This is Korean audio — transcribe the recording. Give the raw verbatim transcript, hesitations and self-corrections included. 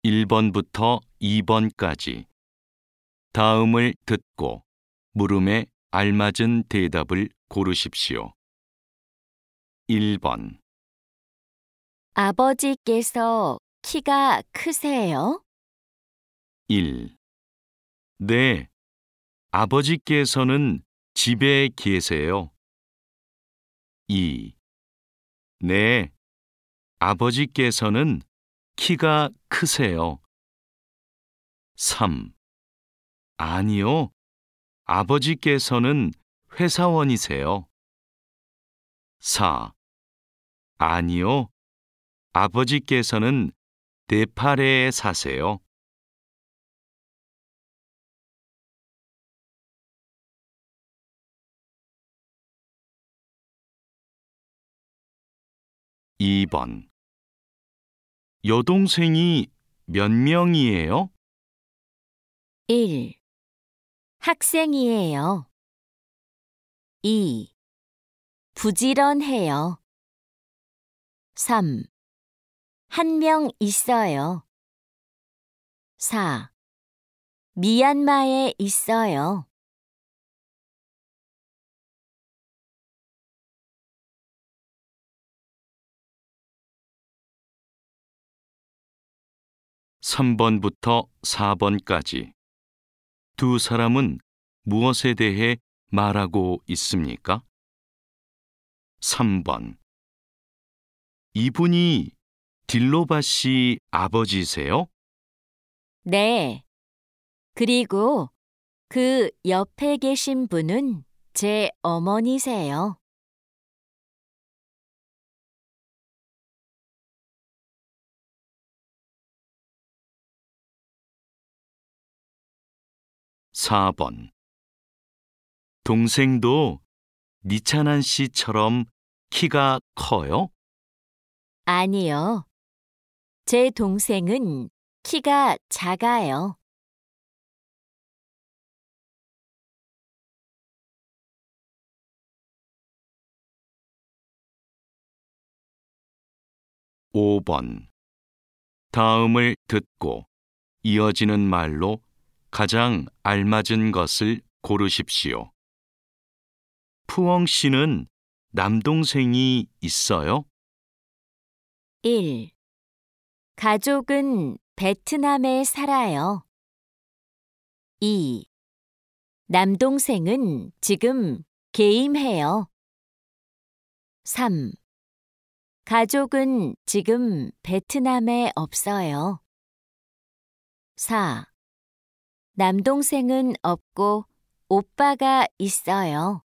일 번부터 이 번까지 다음을 듣고 물음에 알맞은 대답을 고르십시오. 일 번. 아버지께서 키가 크세요? 일. 네, 아버지께서는 집에 계세요. 이. 네, 아버지께서는 키가 크세요. 삼. 아니요, 아버지께서는 회사원이세요. 사. 아니요, 아버지께서는 네팔에 사세요. 이 번. 여동생이 몇 명이에요? 일. 학생이에요. 이. 부지런해요. 삼. 한 명 있어요. 사. 미얀마에 있어요. 삼 번부터 사 번까지 두 사람은 무엇에 대해 말하고 있습니까? 삼 번. 이분이 딜로바 씨 아버지세요? 네. 그리고 그 옆에 계신 분은 제 어머니세요. 사 번. 동생도 니찬한 씨처럼 키가 커요? 아니요. 제 동생은 키가 작아요. 오 번. 다음을 듣고 이어지는 말로 가장 알맞은 것을 고르십시오. 푸엉 씨는 남동생이 있어요? 일. 가족은 베트남에 살아요. 이. 남동생은 지금 게임해요. 삼. 가족은 지금 베트남에 없어요. 사. 남동생은 없고 오빠가 있어요.